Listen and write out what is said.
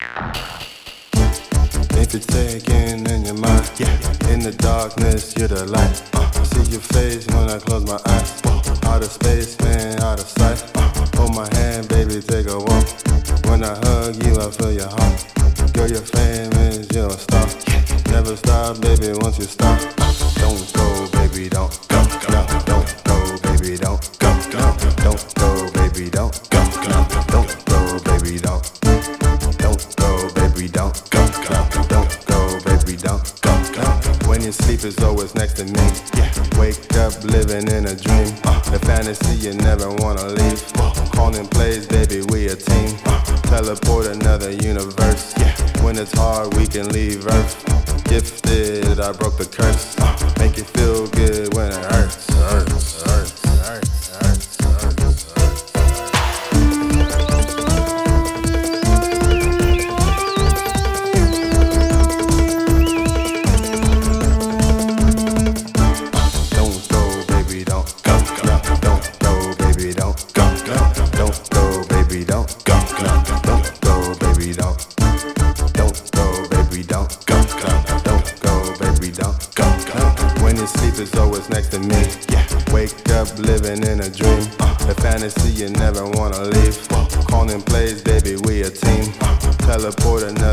If you're taking in your mind, yeah. In the darkness, you're the light. See your face when I close my eyes. Out of space, man, out of sight. Hold my hand, baby, take a walk. When I hug you, I feel your heart. Girl, you're famous, you're a star. Never stop, baby, once you stop. Don't go, baby, don't go. No, don't go, baby, don't go. No, don't go, baby, don't go. No, don't go, baby, don't. Don't go, baby, don't go. No, don't go, baby, don't go. No. When you sleep, it's always next to me. Wake up, living in a dream. The fantasy you never wanna leave. Calling plays, baby, we a team. Teleport another universe. When it's hard, we can leave Earth. Gifted, I broke the curse. Make you feel good when it hurts. Hurts, hurts, hurts, hurts, hurts, hurts. Don't go, baby, don't go. Don't go, baby, don't go. Don't go, baby, don't go. Don't go, baby, don't. Don't go, baby, don't go. Don't go, baby, don't go. When you sleep, it's always next to me. Wake up, living in a dream. The fantasy you never wanna leave. Calling plays, baby, we a team. Teleport another